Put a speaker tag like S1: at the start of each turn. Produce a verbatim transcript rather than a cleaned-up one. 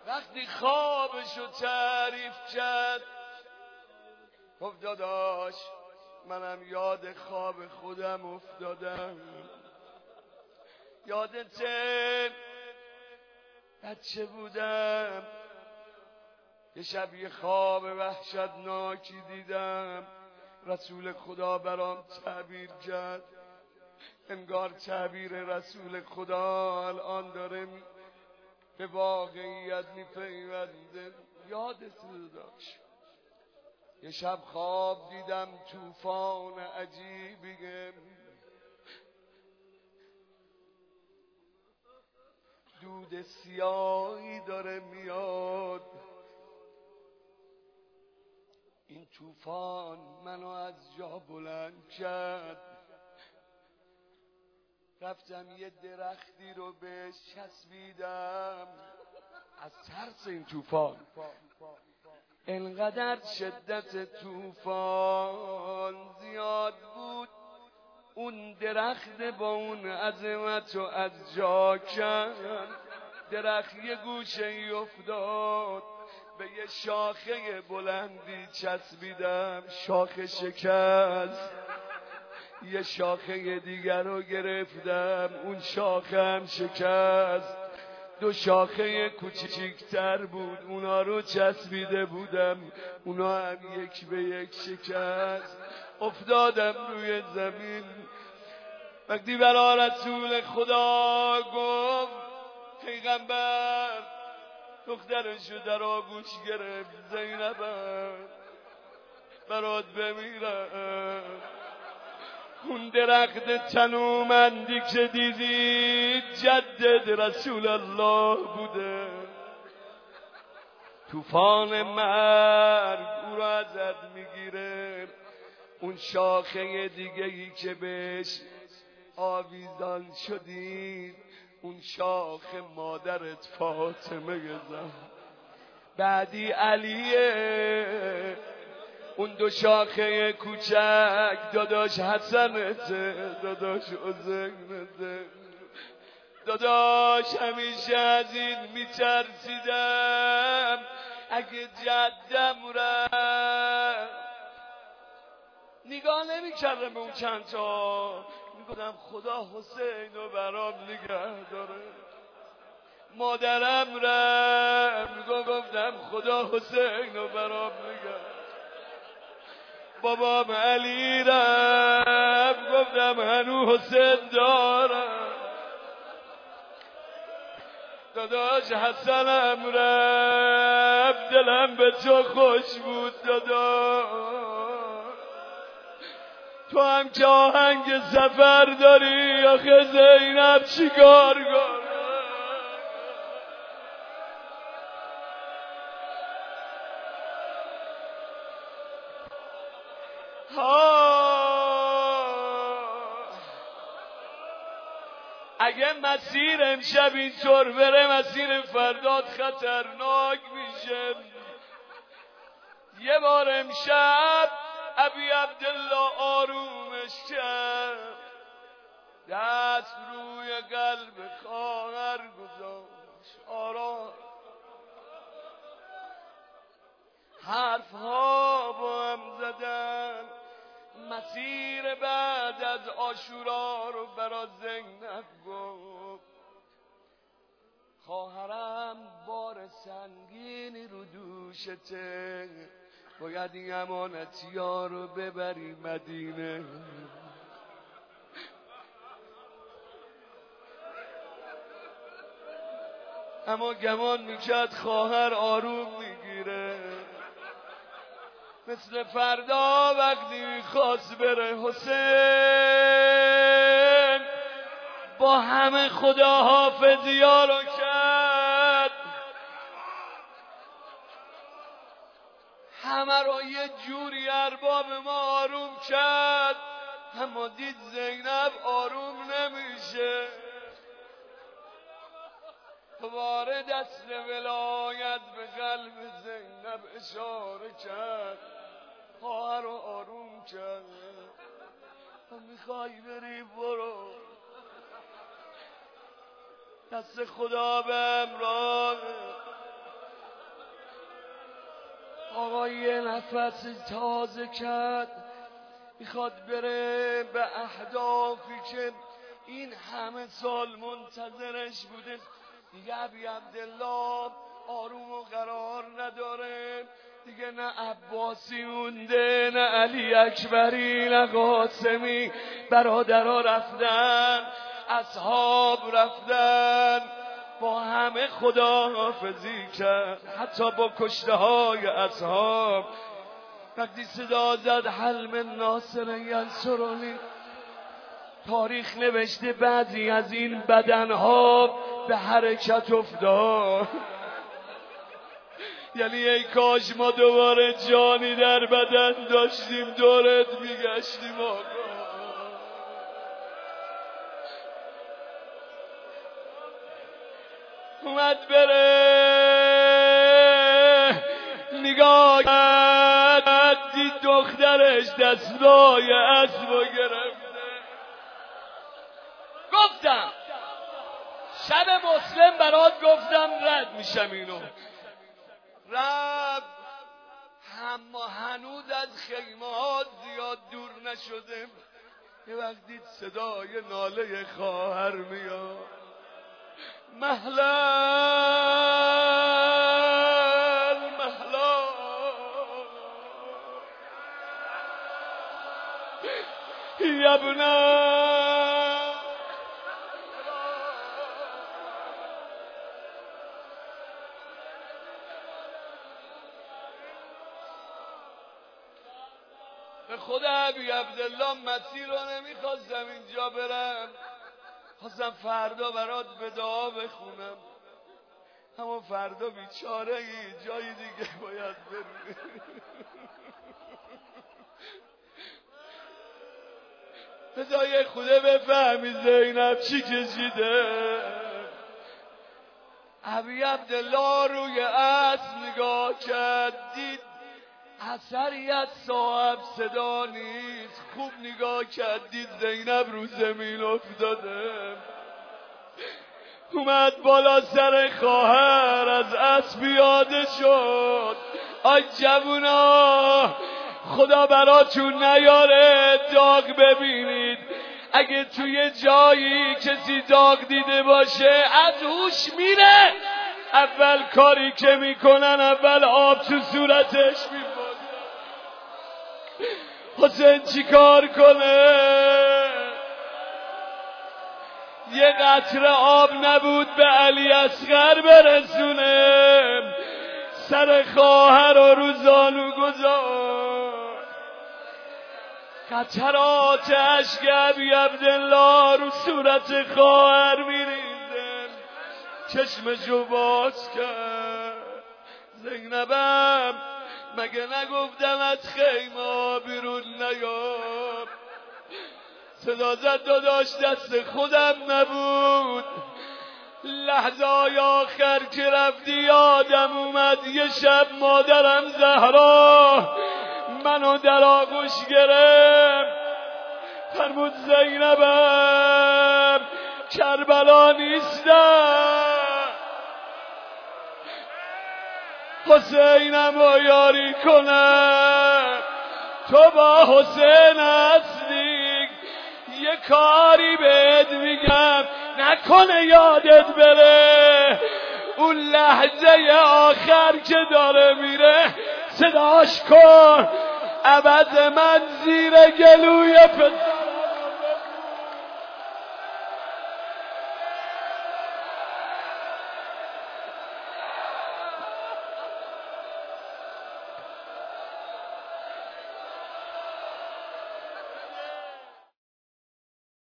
S1: وقتی خوابشو تعریف کرد گفت داداش منم یاد خواب خودم افتادم. یادته بچه بودم یه شب یه خواب وحشتناکی دیدم، رسول خدا برام تعبیر کرد، انگار تعبیر رسول خدا الان داره به واقعیت میپیونده. یادت داشت یه شب خواب دیدم طوفان عجیبیه، دود سیاهی داره میاد. این طوفان منو از جا بلند کرد، رفتم یه درختی رو بهش چسبیدم از ترس این طوفان. انقدر شدت طوفان زیاد بود اون درخت با اون عظمت رو از جا کرد. درخت یه گوشه ای افتاد، به یه شاخه بلندی چسبیدم، شاخه شکست. یه شاخه دیگر رو گرفتم، اون شاخه هم شکست. دو شاخه کوچیکتر بود، اونا رو چسبیده بودم، اونا هم یک به یک شکست. افتادم روی زمین. وقتی برا رسول خدا گفت پیغمبر دخترشو در آغوش گرفت، زینبم برات بمیرم. اون درخت تنومندی که دیدی جدد رسول الله بوده. طوفان مرگ او را ازت میگیره. اون شاخه دیگه ای که بهش آویزان شدی اون شاخه مادرت فاطمه زهرا، بعدی علیه. اون دو شاخه کوچک داداش حسنته، داداش حسینته. داداش همیشه از این میترسیدم اگه جدم رفت نگاه نمیکردم به اون چند تا، میگفتم خدا حسین رو برام نگه داره. مادرم رفت میگفتم خدا حسین رو برام نگه. بابام علی رفت گفتم هنو حسین دارم. داداش حسنم رفت دلم به تو خوش بود. داداش تو هم که آهنگ سفر داری آخه زینب چیکار کنه؟ اگه مسیر امشب اینطور بره مسیر فرداد خطرناک میشه. یه بار امشب ابی عبدالله آرومش کرد، دست روی قلب خواهر گذاشت، آرام. حرف ها با هم زدن، مسیر بعد از عاشورا رو برا زینب گفت. خواهرم بار سنگینی رو دوشته، باید این امانتی ها رو ببری مدینه. اما گمان میکرد خواهر آروم میگیره، مثل فردا وقتی میخواست بره حسین با همه خداحافظی ها رو کرد، همه رو یه جوری ارباب ما آروم کرد. اما دید زینب آروم نمیشه، دوباره دست ولایت به قلب زینب اشاره کرد، خواهر رو آروم کرد. میخوای بری برو، دست خدا به امراه. آقای نفس تازه کرد، میخواد بره به اهدافی که این همه سال منتظرش بوده. دیگه ابی عبدالله آروم و قرار نداره دیگه، نه عباسی مونده، نه علی اکبری، نه قاسمی. برادرها رفتن، اصحاب رفتن، با همه خداحافظی کرد، حتی با کشته های اصحاب. وقتی صدا زد حل من ناصر ینصرنی، تاریخ نوشته بعضی از این بدنها به حرکت افتاد. یعنی ای کاش ما دوباره جانی در بدن داشتیم، دورت میگشتیم آقا. اومد بره، نگاه کرد، دید دخترش دستای اسبو گرفته. گفتم شب مسلم برات گفتم رد میشم اینو. رب اما هنوز از خیمه ها زیاد دور نشده. یه وقتی صدای ناله خواهر میاد، مهلا مهلا یبنا. به خدا ابی عبدالله مسیر رو نمیخواستم اینجا برم، خواستم فردا برات به دعا بخونم، اما فردا بیچاره ای جای دیگه باید بری. بذار خوده بفهمی زینب چی کشیده. ابی عبدالله روی اسب نگاه کرد، دید اثری از صاحب صدا نیست. خوب نگاه کرد، دید زینب رو زمین افتاده. اومد بالا سر خواهر، از اسب پیاده شد. آی جوونا، خدا براتون نیاره داغ ببینید. اگه توی جایی کسی داغ دیده باشه از هوش میره. اول کاری که میکنن اول آب تو صورتش میبازن. حسین چی کار کنه؟ یه قطره آب نبود به علی اصغر برسونه. سر خواهر رو رو زانو گذاشت. قطرات اشک ابی عبدالله رو صورت خواهر میریزه. چشمشو باز کرد. زینبم مگه نگفتم از خیمه بیرون نیام؟ صدا زد داداش دست خودم نبود. لحظه های آخر که رفتی یادم اومد یه شب مادرم زهرا منو در آغوش گرفت. فرمود زینبم کربلا نیستم، حسینم رو یاری کنم. تو با حسین هستی، یه کاری بهت میگم نکنه یادت بره. اون لحظه آخر که داره میره صداش کن. عبد من زیر گلوی پسر